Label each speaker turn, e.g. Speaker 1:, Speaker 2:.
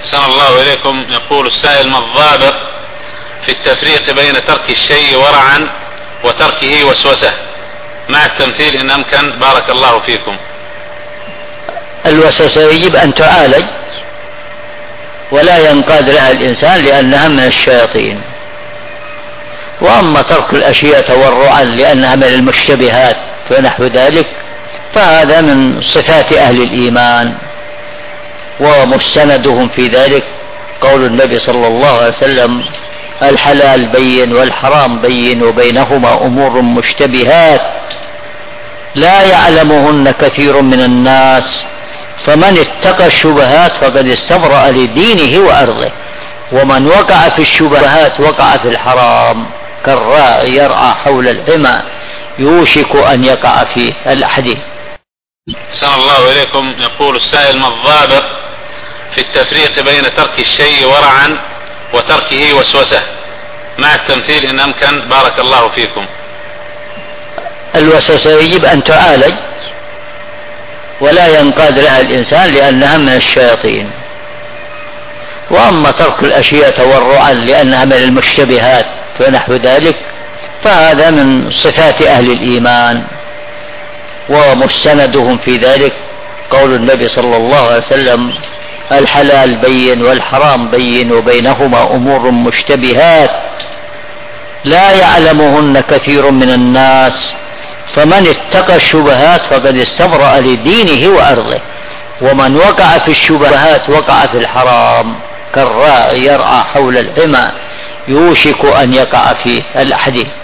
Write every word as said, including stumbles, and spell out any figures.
Speaker 1: أحسن الله إليكم. يقول السائل: ما الضابط في التفريق بين ترك الشيء ورعا وتركه وسوسة مع التمثيل إن أمكن؟ بارك الله فيكم.
Speaker 2: الوسوسة يجب أن تعالج ولا ينقاد لها الإنسان لأنها من الشياطين. وأما ترك الأشياء تورعا لأنها من المشتبهات ونحو ذلك فهذا من صفات أهل الإيمان، ومستندهم في ذلك قول النبي صلى الله عليه وسلم: الحلال بين والحرام بين وبينهما أمور مشتبهات لا يعلمهن كثير من الناس فمن اتقى الشبهات فقد استبرأ لدينه وأرضه ومن وقع في الشبهات وقع في الحرام كالراعي يرعى حول الحمى يوشك أن يقع فيه. الأحاديث.
Speaker 1: أحسن الله إليكم. يقول السائل: ما الضابط في التفريق بين ترك الشيء ورعا وتركه وسوسة مع التمثيل إن أمكن؟ بارك الله فيكم.
Speaker 2: الوسوسة يجب أن تعالج ولا ينقاد لها الإنسان لأنها من الشياطين. وأما ترك الأشياء تورعا لأنها من المشتبهات ونحو ذلك فهذا من صفات أهل الإيمان، ومستندهم في ذلك قول النبي صلى الله عليه وسلم: الحلال بين والحرام بين وبينهما أمور مشتبهات لا يعلمهن كثير من الناس فمن اتقى الشبهات فقد استبرأ لدينه وأرضه ومن وقع في الشبهات وقع في الحرام كالراعي يرعى حول الحمى يوشك أن يقع فيه. الأحاديث.